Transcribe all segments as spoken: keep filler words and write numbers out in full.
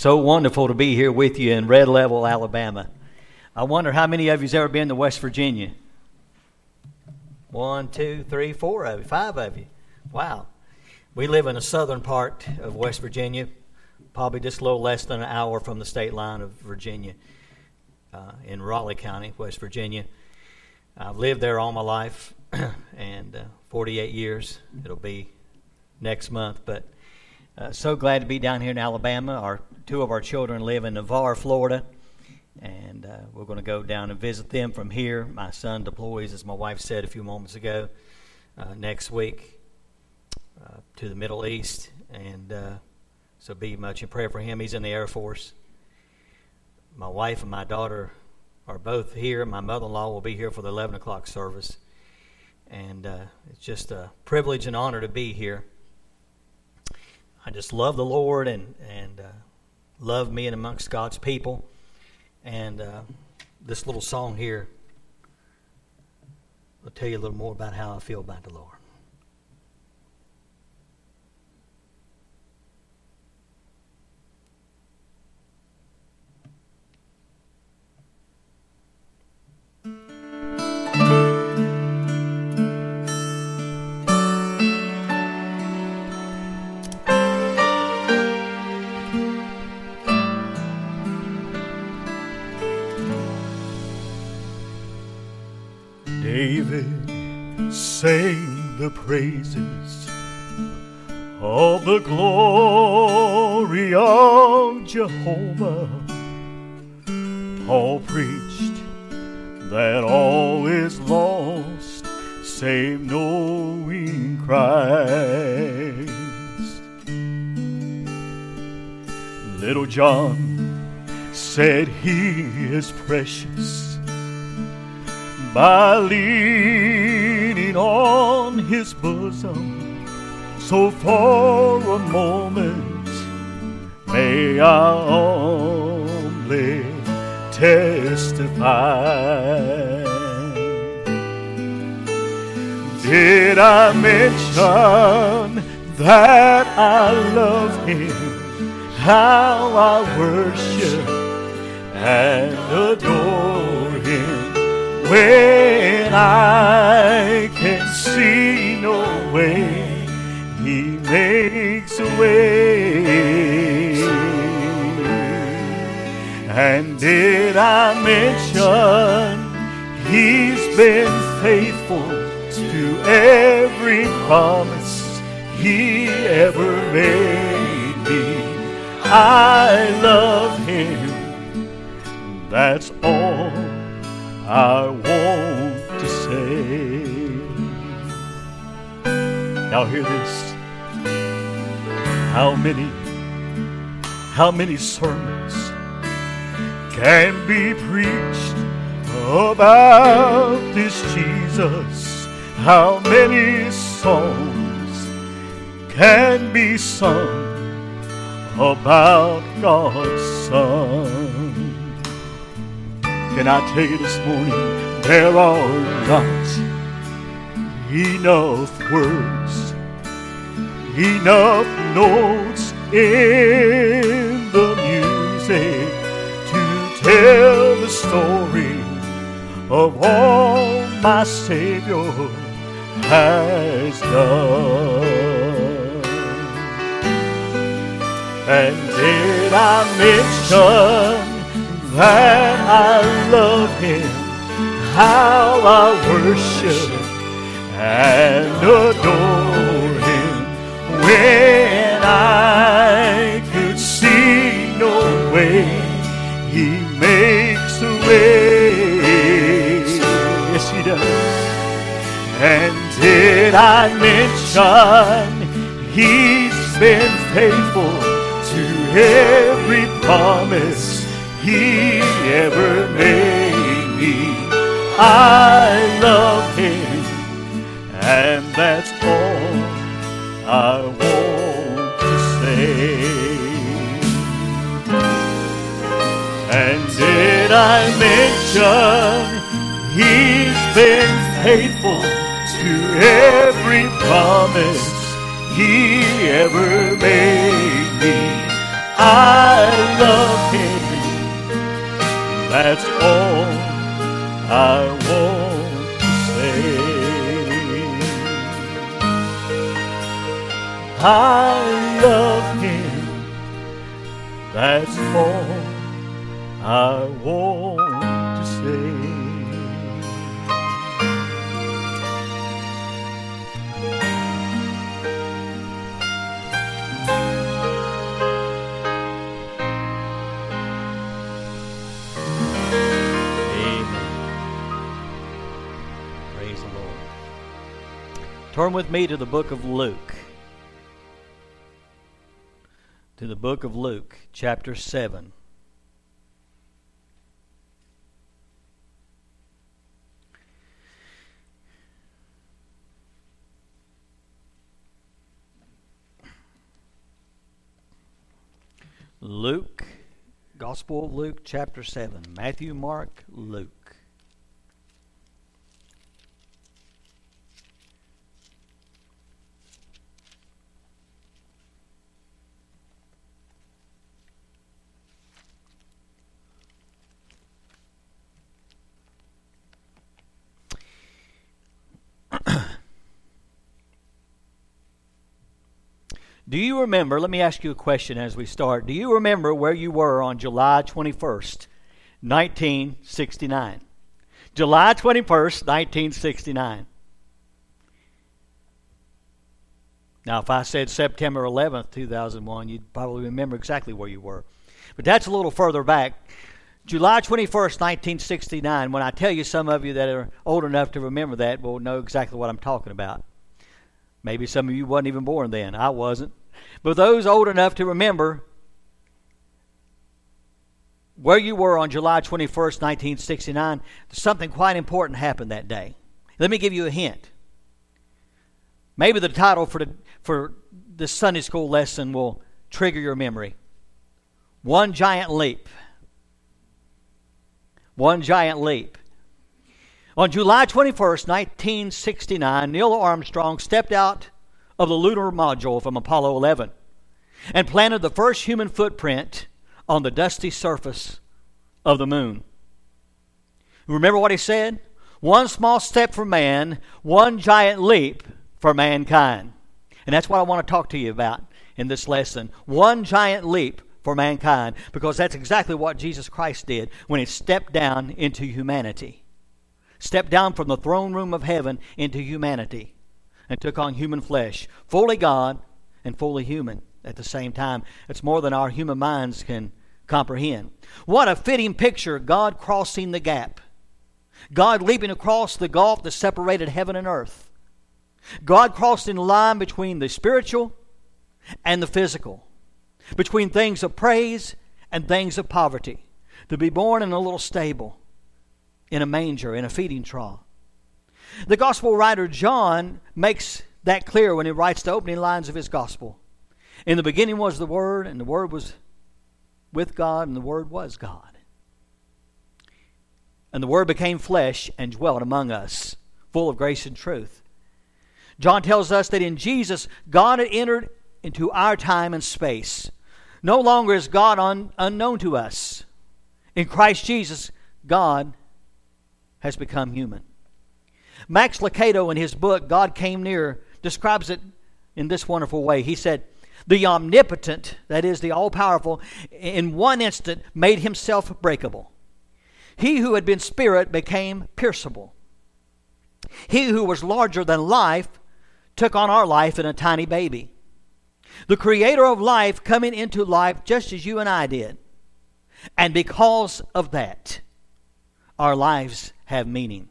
So wonderful to be here with you in Red Level, Alabama. I wonder how many of you's ever been to West Virginia? One, two, three, four of you, five of you. Wow. We live in the southern part of West Virginia, probably just a little less than an hour from the state line of Virginia, uh, in Raleigh County, West Virginia. I've lived there all my life, and uh, forty-eight years. It'll be next month, but uh, so glad to be down here in Alabama. Our two of our children live in Navarre, Florida, and uh, we're going to go down and visit them from here. My son deploys, as my wife said a few moments ago, uh, next week uh, to the Middle East, and uh, so be much in prayer for him. He's in the Air Force. My wife and my daughter are both here. My mother-in-law will be here for the eleven o'clock service, and uh, it's just a privilege and honor to be here. I just love the Lord and and uh, love being amongst God's people. And uh, this little song here will tell you a little more about how I feel about the Lord. David sang the praises of the glory of Jehovah. Paul preached that all is lost save knowing Christ. Little John said he is precious by leaning on his bosom. So for a moment may I humbly testify. Did I mention that I love him, how I worship and adore him, when I can see no way, he makes a way? And did I mention he's been faithful to every promise he ever made me? I love him, that's all I want to say. Now hear this. How many, how many sermons can be preached about this Jesus? How many songs can be sung about God's Son? Can I tell you this morning, there are not enough words, enough notes in the music to tell the story of all my Savior has done. And did I mention that I love him, how I worship and adore him, when I could see no way, he makes a way. Yes, he does. And did I mention he's been faithful to every promise he ever made me? I love him, and that's all I want to say. And did I mention he's been faithful to every promise he ever made me? I love That's all I want to say. I love Him. That's all I want to say. Turn with me to the book of Luke. To the book of Luke, chapter seven. Luke, Gospel of Luke, chapter seven. Matthew, Mark, Luke. Do you remember, let me ask you a question as we start. Do you remember where you were on July twenty-first, nineteen sixty-nine? July twenty-first, nineteen sixty-nine. Now, if I said September eleventh, two thousand one, you'd probably remember exactly where you were. But that's a little further back. July twenty-first, nineteen sixty-nine, when I tell you, some of you that are old enough to remember that will know exactly what I'm talking about. Maybe some of you wasn't even born then. I wasn't. But those old enough to remember where you were on July twenty-first, nineteen sixty-nine, something quite important happened that day. Let me give you a hint. Maybe the title for the, for this Sunday school lesson will trigger your memory. One Giant Leap. One Giant Leap. On July twenty-first, nineteen sixty-nine, Neil Armstrong stepped out of the lunar module from Apollo eleven and planted the first human footprint on the dusty surface of the moon. Remember what he said? One small step for man, one giant leap for mankind. And that's what I want to talk to you about in this lesson. One giant leap for mankind, because that's exactly what Jesus Christ did when He stepped down into humanity. Stepped down from the throne room of heaven into humanity and took on human flesh, fully God and fully human at the same time. It's more than our human minds can comprehend. What a fitting picture, God crossing the gap. God leaping across the gulf that separated heaven and earth. God crossing the line between the spiritual and the physical, between things of praise and things of poverty, to be born in a little stable, in a manger, in a feeding trough. The gospel writer John makes that clear when he writes the opening lines of his gospel. In the beginning was the Word, and the Word was with God, and the Word was God. And the Word became flesh and dwelt among us, full of grace and truth. John tells us that in Jesus, God had entered into our time and space. No longer is God un- unknown to us. In Christ Jesus, God has become human. Max Lucado, in his book, God Came Near, describes it in this wonderful way. He said, the omnipotent, that is the all-powerful, in one instant made Himself breakable. He who had been spirit became pierceable. He who was larger than life took on our life in a tiny baby. The creator of life coming into life just as you and I did. And because of that, our lives have meaning.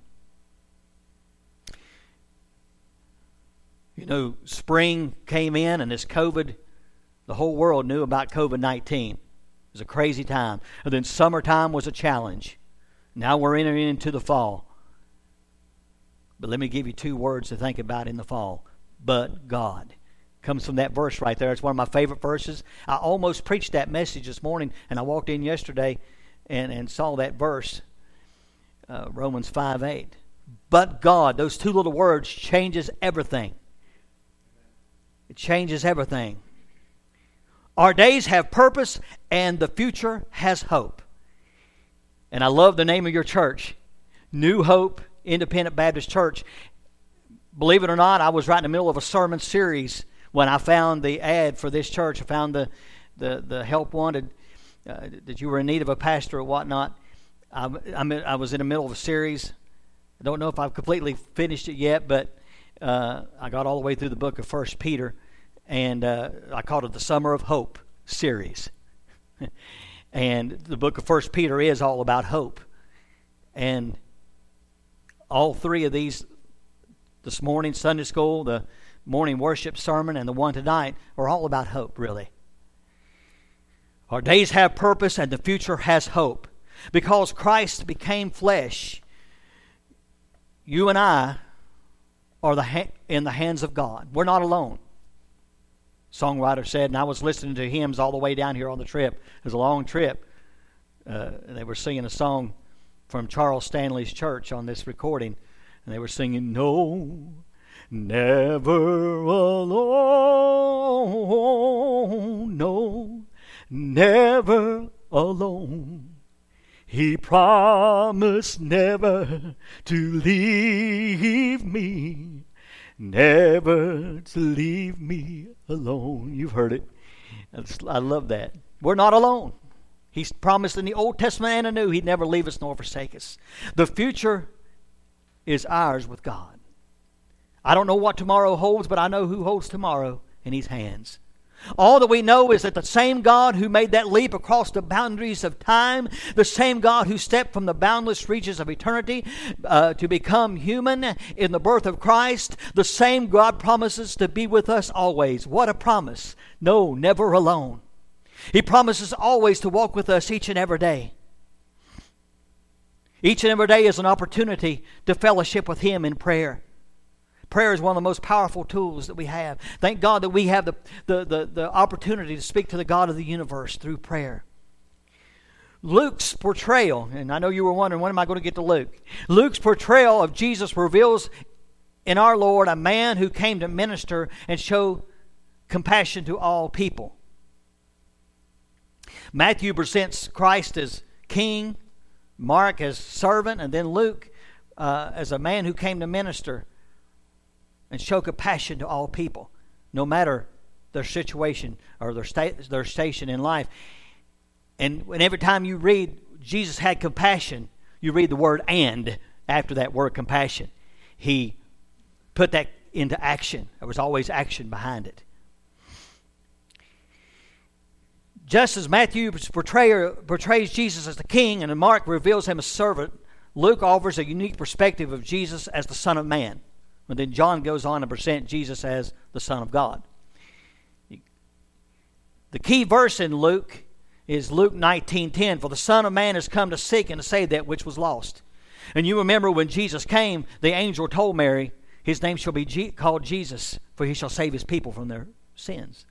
You know, spring came in, and this COVID, the whole world knew about COVID nineteen. It was a crazy time. And then summertime was a challenge. Now we're entering into the fall. But let me give you two words to think about in the fall. But God. Comes from that verse right there. It's one of my favorite verses. I almost preached that message this morning, and I walked in yesterday and, and saw that verse. Uh, Romans five eight. But God, those two little words changes everything. It changes everything. Our days have purpose and the future has hope. And I love the name of your church, New Hope Independent Baptist Church. Believe it or not, I was right in the middle of a sermon series when I found the ad for this church. I found the, the, the help wanted, uh, that you were in need of a pastor or whatnot. I, I'm, I was in the middle of a series. I don't know if I've completely finished it yet, but uh, I got all the way through the book of First Peter, and uh, I called it the Summer of Hope series. And the book of First Peter is all about hope. And all three of these, this morning Sunday school, the morning worship sermon, and the one tonight, are all about hope, really. Our days have purpose and the future has hope. Because Christ became flesh, you and I are the ha- in the hands of God. We're not alone. Songwriter said, and I was listening to hymns all the way down here on the trip. It was a long trip. Uh, and they were singing a song from Charles Stanley's church on this recording. And they were singing, "No, never alone. No, never alone. He promised never to leave me. Never to leave me alone." You've heard it. I love that. We're not alone. He's promised in the Old Testament and the New He'd never leave us nor forsake us. The future is ours with God. I don't know what tomorrow holds, but I know who holds tomorrow in His hands. All that we know is that the same God who made that leap across the boundaries of time, the same God who stepped from the boundless reaches of eternity uh, to become human in the birth of Christ, the same God promises to be with us always. What a promise. No, never alone. He promises always to walk with us each and every day. Each and every day is an opportunity to fellowship with Him in prayer. Prayer is one of the most powerful tools that we have. Thank God that we have the, the, the, the opportunity to speak to the God of the universe through prayer. Luke's portrayal, and I know you were wondering, when am I going to get to Luke? Luke's portrayal of Jesus reveals in our Lord a man who came to minister and show compassion to all people. Matthew presents Christ as king, Mark as servant, and then Luke uh, as a man who came to minister and show compassion to all people, no matter their situation or their, sta- their station in life. And, and every time you read Jesus had compassion, you read the word "and" after that word compassion. He put that into action. There was always action behind it. Just as Matthew's portrayer portrays Jesus as the king and Mark reveals him as servant, Luke offers a unique perspective of Jesus as the Son of Man. And then John goes on to present Jesus as the Son of God. The key verse in Luke is Luke nineteen ten. "For the Son of Man has come to seek and to save that which was lost." And you remember when Jesus came, the angel told Mary, "His name shall be G- called Jesus, for He shall save His people from their sins."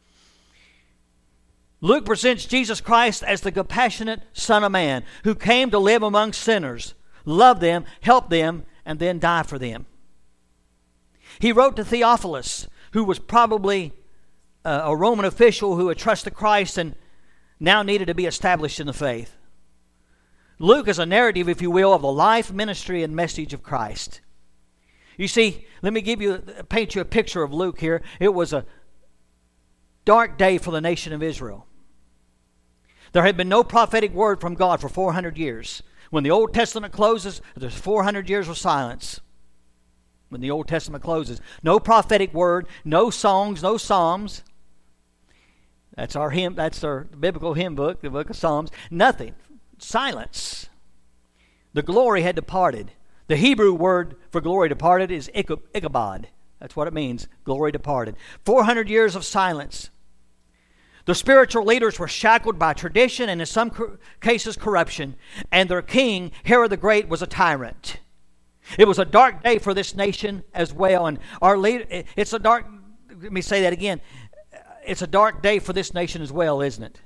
Luke presents Jesus Christ as the compassionate Son of Man who came to live among sinners, love them, help them, and then die for them. He wrote to Theophilus, who was probably uh, a Roman official who had trusted Christ and now needed to be established in the faith. Luke is a narrative, if you will, of the life, ministry, and message of Christ. You see, let me give you, paint you a picture of Luke here. It was a dark day for the nation of Israel. There had been no prophetic word from God for four hundred years. When the Old Testament closes, there's four hundred years of silence. When the Old Testament closes, no prophetic word, no songs, no psalms. That's our hymn. That's our biblical hymn book, the book of Psalms. Nothing. Silence. The glory had departed. The Hebrew word for glory departed is Ichabod. That's what it means, glory departed. four hundred years of silence. The spiritual leaders were shackled by tradition and in some cases corruption, and their king, Herod the Great, was a tyrant. It was a dark day for this nation as well, and our leader, it's a dark, let me say that again, it's a dark day for this nation as well, isn't it?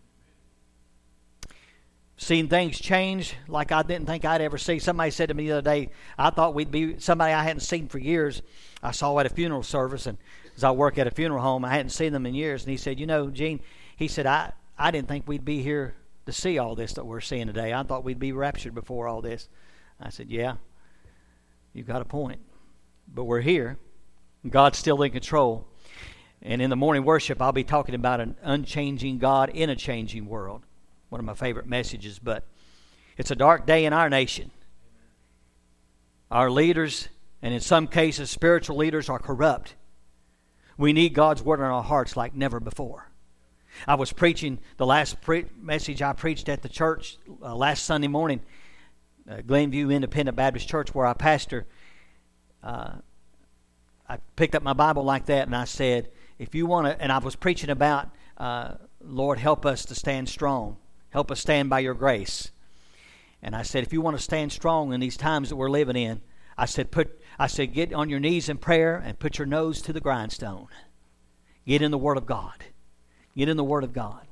Seen things change like I didn't think I'd ever see. Somebody said to me the other day, I thought we'd be somebody I hadn't seen for years. I saw at a funeral service, and as I work at a funeral home, I hadn't seen them in years. And he said, you know, Gene, he said, I, I didn't think we'd be here to see all this that we're seeing today. I thought we'd be raptured before all this. I said, yeah, you've got a point. But we're here. God's still in control. And in the morning worship, I'll be talking about an unchanging God in a changing world. One of my favorite messages. But it's a dark day in our nation. Our leaders, and in some cases spiritual leaders, are corrupt. We need God's word in our hearts like never before. I was preaching, the last pre- message I preached at the church uh, last Sunday morning, uh, Glenview Independent Baptist Church, where I pastor. Uh, I picked up my Bible like that and I said, if you want to, and I was preaching about, uh, Lord, help us to stand strong. Help us stand by your grace. And I said, if you want to stand strong in these times that we're living in, I said, put, I said, get on your knees in prayer and put your nose to the grindstone. Get in the Word of God. Get in the Word of God.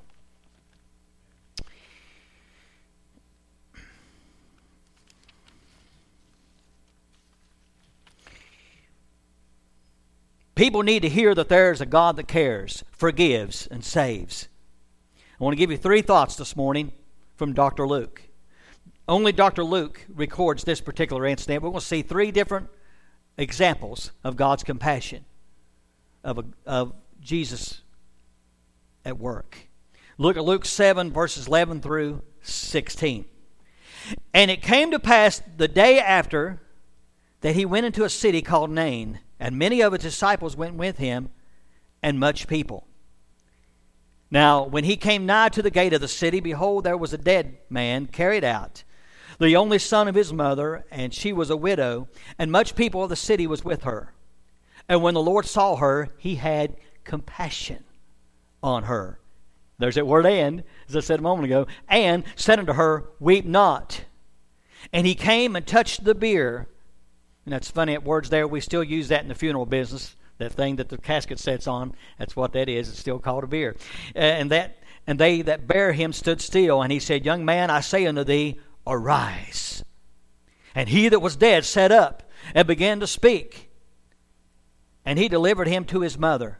People need to hear that there is a God that cares, forgives, and saves. I want to give you three thoughts this morning from Doctor Luke. Only Doctor Luke records this particular incident. We're going to see three different examples of God's compassion, of, a, of Jesus at work. Look at Luke seven, verses eleven through sixteen. And it came to pass the day after that he went into a city called Nain, and many of his disciples went with him, and much people. Now, when he came nigh to the gate of the city, behold, there was a dead man carried out, the only son of his mother, and she was a widow, and much people of the city was with her. And when the Lord saw her, he had compassion on her. There's that word "and," as I said a moment ago. And said unto her, weep not. And he came and touched the bier. And that's funny, at words there, we still use that in the funeral business. That thing that the casket sets on, that's what that is. It's still called a bier. And that, and they that bare him stood still. And he said, young man, I say unto thee, arise. And he that was dead sat up and began to speak. And he delivered him to his mother.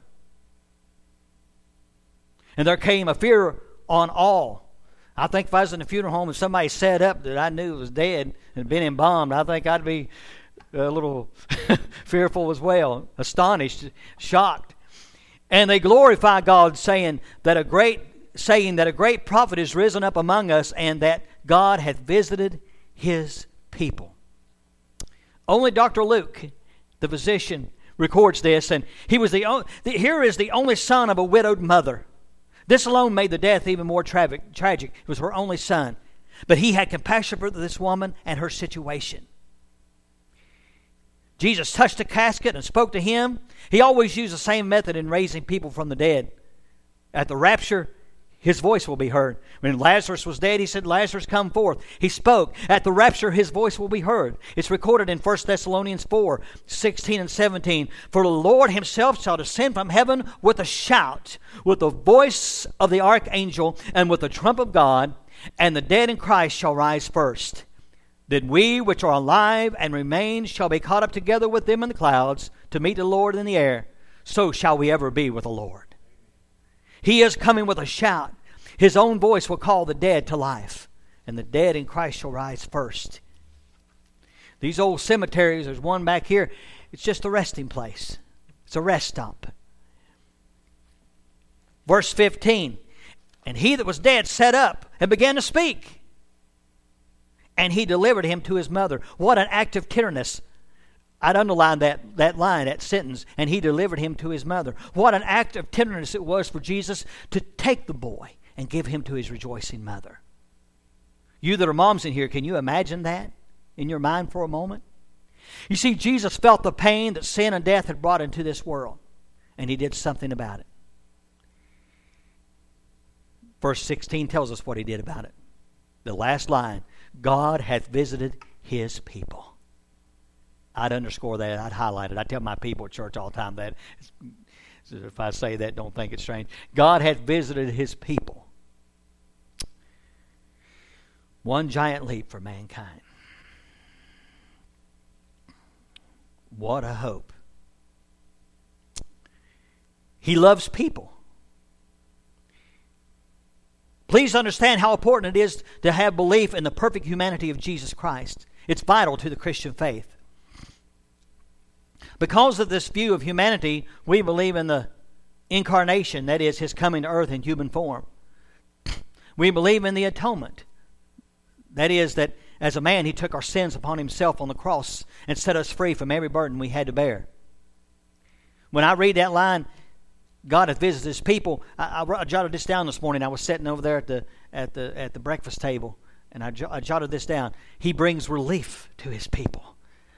And there came a fear on all. I think if I was in a funeral home and somebody sat up that I knew was dead and been embalmed, I think I'd be a little fearful as well, astonished, shocked. And they glorify God, saying that a great saying that a great prophet is risen up among us, and that God hath visited his people. Only Doctor Luke, the physician, records this, and he was the only, here is the only son of a widowed mother. This alone made the death even more tragic. Tragic. It was her only son, but he had compassion for this woman and her situation. Jesus touched the casket and spoke to him. He always used the same method in raising people from the dead. At the rapture, his voice will be heard. When Lazarus was dead, he said, Lazarus, come forth. He spoke. At the rapture, his voice will be heard. It's recorded in First Thessalonians four, sixteen and seventeen. For the Lord himself shall descend from heaven with a shout, with the voice of the archangel, and with the trump of God, and the dead in Christ shall rise first. Then we which are alive and remain shall be caught up together with them in the clouds to meet the Lord in the air. So shall we ever be with the Lord. He is coming with a shout. His own voice will call the dead to life, and the dead in Christ shall rise first. These old cemeteries, there's one back here, it's just a resting place. It's a rest stop. Verse fifteen, and he that was dead sat up and began to speak. And he delivered him to his mother. What an act of tenderness. I'd underline that, that line, that sentence. And he delivered him to his mother. What an act of tenderness it was for Jesus to take the boy and give him to his rejoicing mother. You that are moms in here, can you imagine that in your mind for a moment? You see, Jesus felt the pain that sin and death had brought into this world. And he did something about it. Verse sixteen tells us what he did about it. The last line. God hath visited his people. I'd underscore that. I'd highlight it. I tell my people at church all the time that. So if I say that, don't think it's strange. God hath visited his people. One giant leap for mankind. What a hope. He loves people. Please understand how important it is to have belief in the perfect humanity of Jesus Christ. It's vital to the Christian faith. Because of this view of humanity, we believe in the incarnation, that is, His coming to earth in human form. We believe in the atonement. That is, that as a man, He took our sins upon Himself on the cross and set us free from every burden we had to bear. When I read that line, God hath visited His people, I, I, I jotted this down this morning. I was sitting over there at the at the at the breakfast table, and I, j- I jotted this down. He brings relief to His people.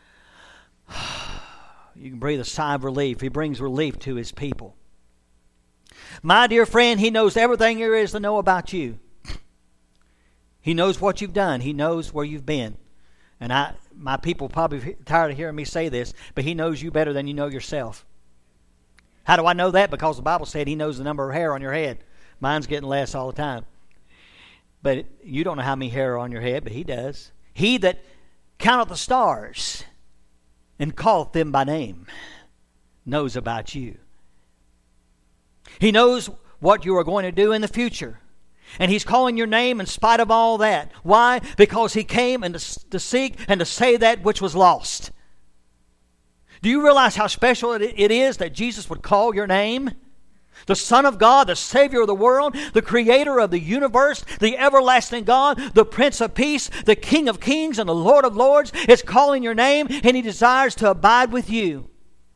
You can breathe a sigh of relief. He brings relief to His people. My dear friend, He knows everything there is to know about you. He knows what you've done. He knows where you've been. And I, my people probably tired of hearing me say this, but He knows you better than you know yourself. How do I know that? Because the Bible said He knows the number of hair on your head. Mine's getting less all the time. But you don't know how many hair are on your head, but He does. He that counteth the stars and calleth them by name knows about you. He knows what you are going to do in the future. And He's calling your name in spite of all that. Why? Because He came and to, to seek and to save that which was lost. Do you realize how special it, it is that Jesus would call your name? The Son of God, the Savior of the world, the Creator of the universe, the everlasting God, the Prince of Peace, the King of Kings, and the Lord of Lords is calling your name, and He desires to abide with you.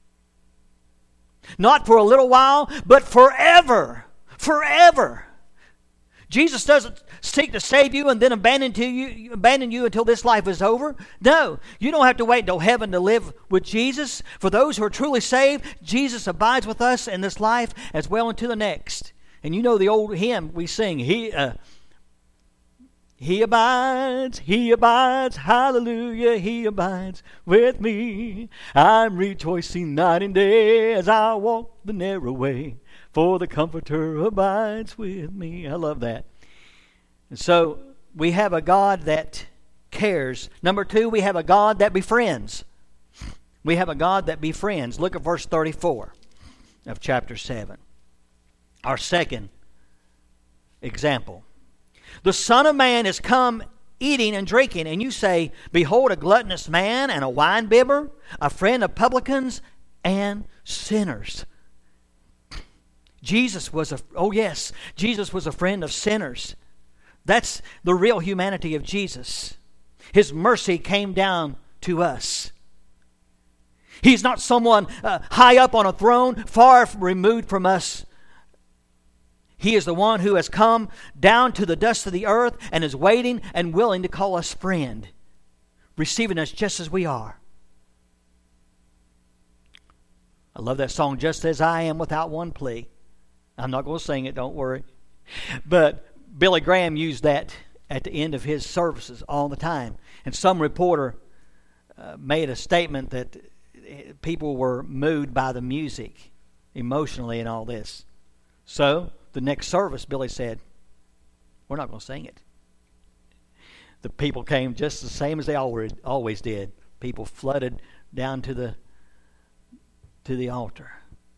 Not for a little while, but forever. Forever. Jesus doesn't seek to save you and then abandon, to you, abandon you until this life is over. No, you don't have to wait until heaven to live with Jesus. For those who are truly saved, Jesus abides with us in this life as well into the next. And you know the old hymn we sing, He uh, He abides, He abides, hallelujah, He abides with me. I'm rejoicing night and day as I walk the narrow way. For the Comforter abides with me. I love that. And so we have a God that cares. Number two, we have a God that befriends. We have a God that befriends. Look at verse thirty-four of chapter seven. Our second example. The Son of Man is come eating and drinking, and you say, Behold, a gluttonous man and a winebibber, a friend of publicans and sinners. Jesus was a, oh yes, Jesus was a friend of sinners. That's the real humanity of Jesus. His mercy came down to us. He's not someone uh, high up on a throne, far removed from us. He is the one who has come down to the dust of the earth and is waiting and willing to call us friend, receiving us just as we are. I love that song, Just As I Am, Without One Plea. I'm not going to sing it, don't worry. But Billy Graham used that at the end of his services all the time. And some reporter uh, made a statement that people were moved by the music emotionally and all this. So, the next service, Billy said, we're not going to sing it. The people came just the same as they always did. People flooded down to the to the altar.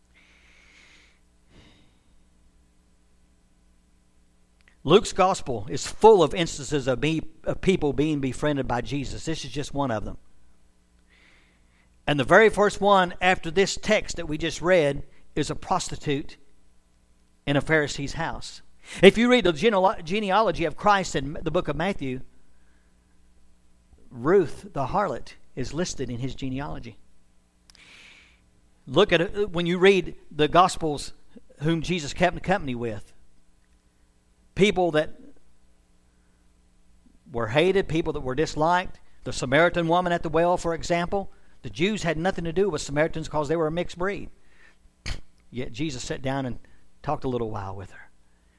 Luke's gospel is full of instances of, be, of people being befriended by Jesus. This is just one of them. And the very first one after this text that we just read is a prostitute in a Pharisee's house. If you read the genealo- genealogy of Christ in the book of Matthew, Ruth the harlot is listed in his genealogy. Look at it when you read the Gospels whom Jesus kept company with. People that were hated, people that were disliked. The Samaritan woman at the well, for example. The Jews had nothing to do with Samaritans because they were a mixed breed. Yet Jesus sat down and talked a little while with her.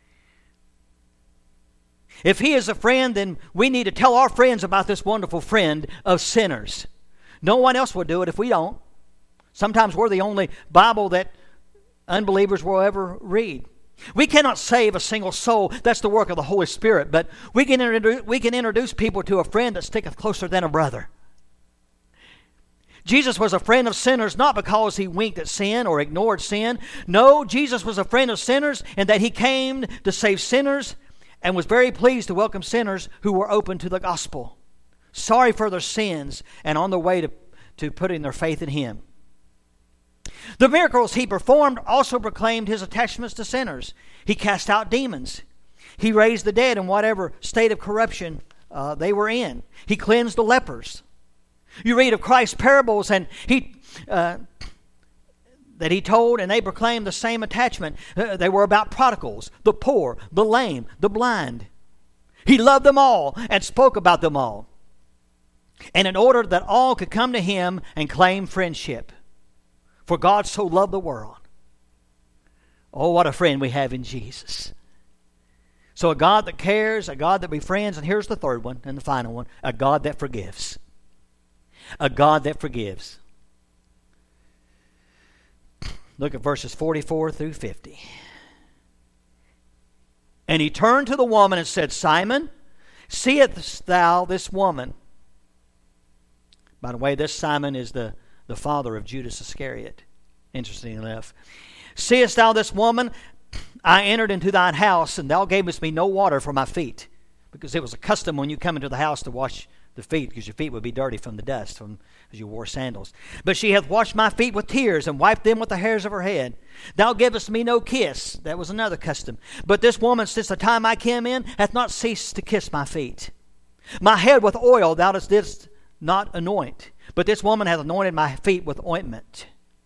If He is a friend, then we need to tell our friends about this wonderful friend of sinners. No one else will do it if we don't. Sometimes we're the only Bible that unbelievers will ever read. We cannot save a single soul. That's the work of the Holy Spirit. But we can introduce, we can introduce people to a friend that sticketh closer than a brother. Jesus was a friend of sinners not because He winked at sin or ignored sin. No, Jesus was a friend of sinners in that He came to save sinners and was very pleased to welcome sinners who were open to the gospel, sorry for their sins, and on their way to, to putting their faith in Him. The miracles He performed also proclaimed His attachments to sinners. He cast out demons. He raised the dead in whatever state of corruption uh, they were in. He cleansed the lepers. You read of Christ's parables, and He uh, that He told, and they proclaimed the same attachment. Uh, they were about prodigals, the poor, the lame, the blind. He loved them all and spoke about them all, and in order that all could come to Him and claim friendship. For God so loved the world. Oh, what a friend we have in Jesus. So a God that cares, a God that befriends, and here's the third one and the final one, a God that forgives. A God that forgives. Look at verses forty-four through fifty. And He turned to the woman and said, Simon, seest thou this woman? By the way, this Simon is the, the father of Judas Iscariot. Interesting enough. Seest thou this woman? I entered into thine house, and thou gavest me no water for my feet. Because it was a custom when you come into the house to wash the feet, because your feet would be dirty from the dust, from as you wore sandals. But she hath washed my feet with tears, and wiped them with the hairs of her head. Thou gavest me no kiss. That was another custom. But this woman, since the time I came in, hath not ceased to kiss my feet. My head with oil thou didst not anoint, but this woman hath anointed my feet with ointment.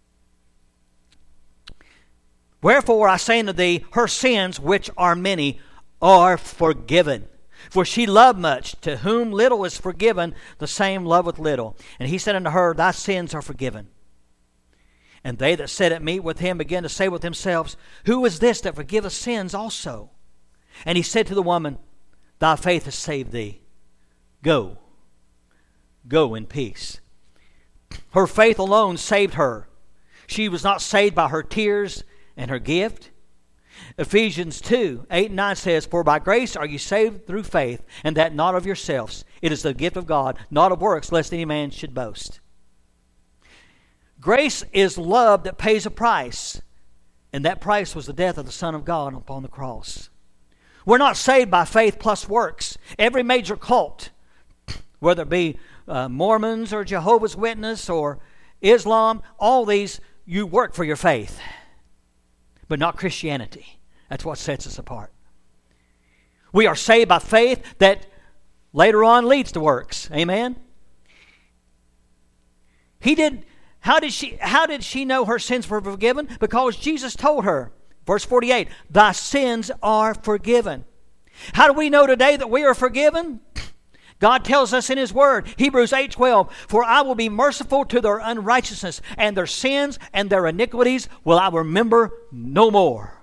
Wherefore I say unto thee, her sins, which are many, are forgiven. For she loved much. To whom little is forgiven, the same loveth little. And He said unto her, thy sins are forgiven. And they that sat at meat with Him began to say with themselves, who is this that forgiveth sins also? And He said to the woman, thy faith has saved thee. Go. Go in peace. Her faith alone saved her. She was not saved by her tears and her gift. Ephesians two, eight and nine says, for by grace are you saved through faith, and that not of yourselves. It is the gift of God, not of works, lest any man should boast. Grace is love that pays a price, and that price was the death of the Son of God upon the cross. We're not saved by faith plus works. Every major cult, whether it be uh, Mormons or Jehovah's Witness or Islam, all these, you work for your faith. But not Christianity. That's what sets us apart. We are saved by faith that later on leads to works. Amen? He did. How did she, how did she know her sins were forgiven? Because Jesus told her. Verse forty-eight, thy sins are forgiven. How do we know today that we are forgiven? God tells us in His Word, Hebrews eight twelve, for I will be merciful to their unrighteousness, and their sins and their iniquities will I remember no more.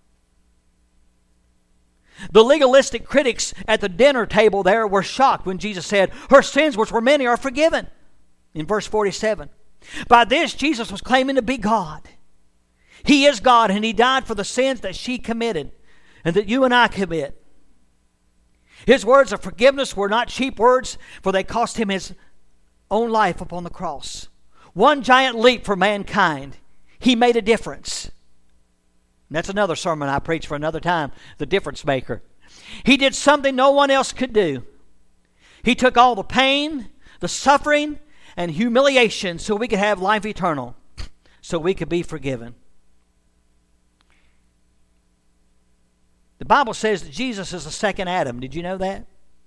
The legalistic critics at the dinner table there were shocked when Jesus said, her sins which were many are forgiven. In verse forty-seven. By this, Jesus was claiming to be God. He is God, and He died for the sins that she committed and that you and I commit. His words of forgiveness were not cheap words, for they cost Him His own life upon the cross. One giant leap for mankind. He made a difference. And that's another sermon I preach for another time, the difference maker. He did something no one else could do. He took all the pain, the suffering, and humiliation so we could have life eternal, so we could be forgiven. The Bible says that Jesus is the second Adam. Did you know that?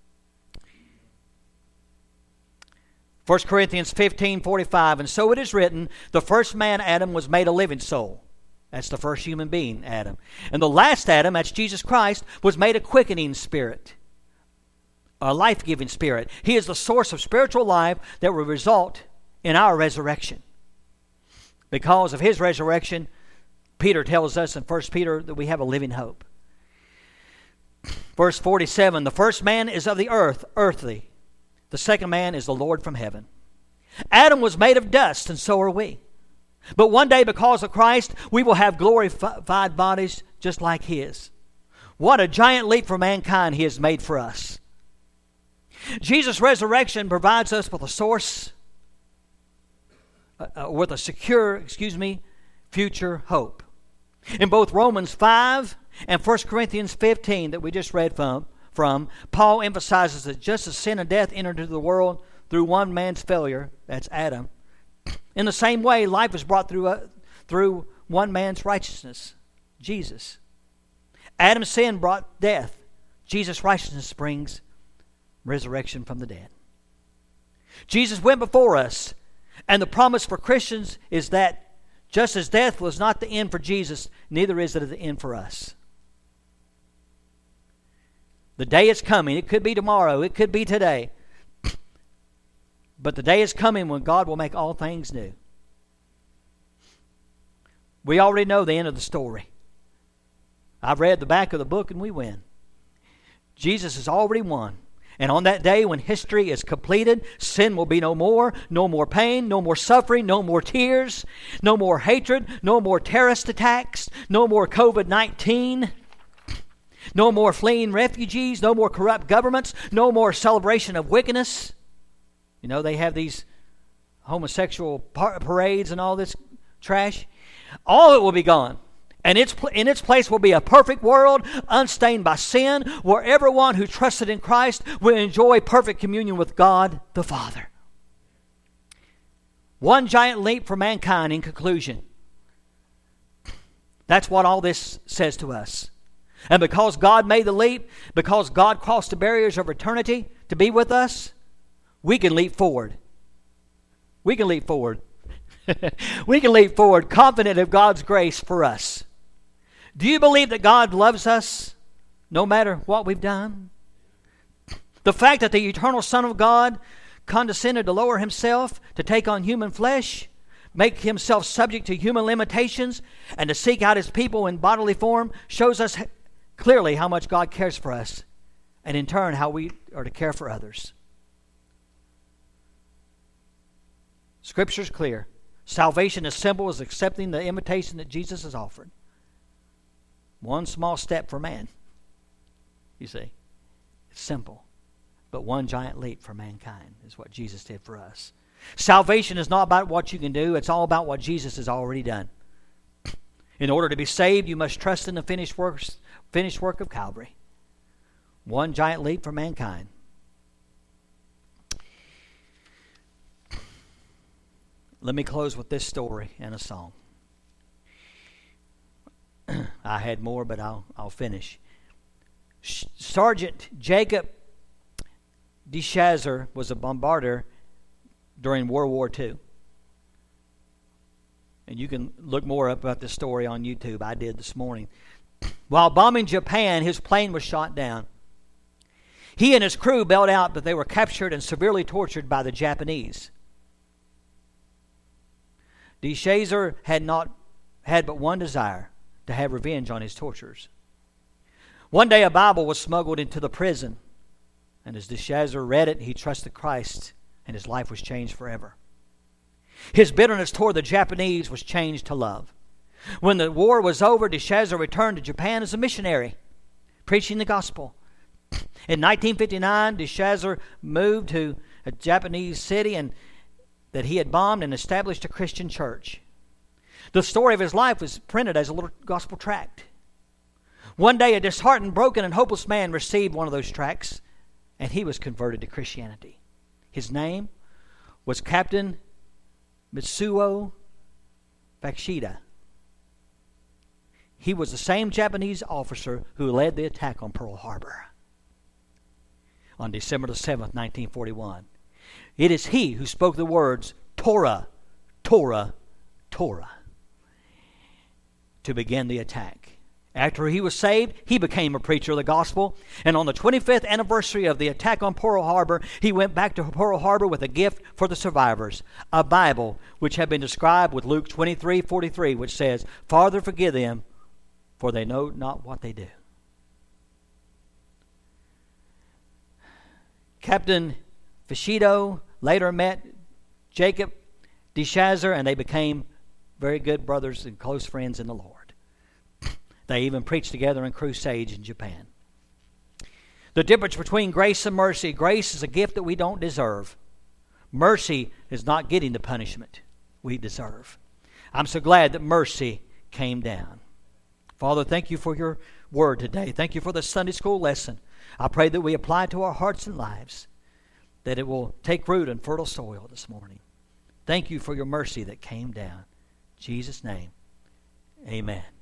First Corinthians fifteen forty-five, and so it is written, the first man, Adam, was made a living soul. That's the first human being, Adam. And the last Adam, that's Jesus Christ, was made a quickening spirit, a life-giving spirit. He is the source of spiritual life that will result in our resurrection. Because of His resurrection, Peter tells us in First Peter that we have a living hope. Verse forty-seven, the first man is of the earth, earthly. The second man is the Lord from heaven. Adam was made of dust, and so are we. But one day, because of Christ, we will have glorified bodies just like His. What a giant leap for mankind He has made for us. Jesus' resurrection provides us with a source, uh, with a secure, excuse me, future hope. In both Romans five And First Corinthians fifteen that we just read from, from, Paul emphasizes that just as sin and death entered into the world through one man's failure, that's Adam, in the same way life was brought through, uh, through one man's righteousness, Jesus. Adam's sin brought death. Jesus' righteousness brings resurrection from the dead. Jesus went before us, and the promise for Christians is that just as death was not the end for Jesus, neither is it the end for us. The day is coming. It could be tomorrow. It could be today. But the day is coming when God will make all things new. We already know the end of the story. I've read the back of the book and we win. Jesus has already won. And on that day when history is completed, sin will be no more, no more pain, no more suffering, no more tears, no more hatred, no more terrorist attacks, no more covid nineteen, no more fleeing refugees, no more corrupt governments, no more celebration of wickedness. You know, they have these homosexual par- parades and all this trash. All of it will be gone. And its pl- in its place will be a perfect world, unstained by sin, where everyone who trusted in Christ will enjoy perfect communion with God the Father. One giant leap for mankind in conclusion. That's what all this says to us. And because God made the leap, because God crossed the barriers of eternity to be with us, we can leap forward. We can leap forward. We can leap forward confident of God's grace for us. Do you believe that God loves us no matter what we've done? The fact that the eternal Son of God condescended to lower himself, to take on human flesh, make himself subject to human limitations, and to seek out his people in bodily form shows us clearly how much God cares for us, and in turn how we are to care for others. Scripture is clear. Salvation is simple as accepting the invitation that Jesus has offered. One small step for man. You see, it's simple. But one giant leap for mankind is what Jesus did for us. Salvation is not about what you can do. It's all about what Jesus has already done. In order to be saved, you must trust in the finished work, finished work of Calvary. One giant leap for mankind. Let me close with this story and a song. I had more, but I'll, I'll finish. Sergeant Jacob DeShazer was a bombardier during World War Two. And you can look more up about this story on YouTube. I did this morning. While bombing Japan, his plane was shot down. He and his crew bailed out, but they were captured and severely tortured by the Japanese. DeShazer had not had but one desire, to have revenge on his torturers. One day a Bible was smuggled into the prison, and as DeShazer read it, he trusted Christ, and his life was changed forever. His bitterness toward the Japanese was changed to love. When the war was over, DeShazer returned to Japan as a missionary, preaching the gospel. In nineteen fifty-nine, DeShazer moved to a Japanese city and that he had bombed and established a Christian church. The story of his life was printed as a little gospel tract. One day, a disheartened, broken, and hopeless man received one of those tracts, and he was converted to Christianity. His name was Captain Mitsuo Bakshida. He was the same Japanese officer who led the attack on Pearl Harbor on December the seventh, nineteen forty-one. It is he who spoke the words, Torah, Torah, Torah, to begin the attack. After he was saved, he became a preacher of the gospel. And on the twenty-fifth anniversary of the attack on Pearl Harbor, he went back to Pearl Harbor with a gift for the survivors, a Bible which had been described with Luke twenty-three forty-three, which says, Father, forgive them, for they know not what they do. Captain Fishido later met Jacob DeShazer, and they became very good brothers and close friends in the Lord. They even preached together in crusades in Japan. The difference between grace and mercy: grace is a gift that we don't deserve. Mercy is not getting the punishment we deserve. I'm so glad that mercy came down Father, thank you for your word today. Thank you for the Sunday school lesson. I pray that we apply it to our hearts and lives, that it will take root in fertile soil this morning. Thank you for your mercy that came down. In Jesus' name, amen.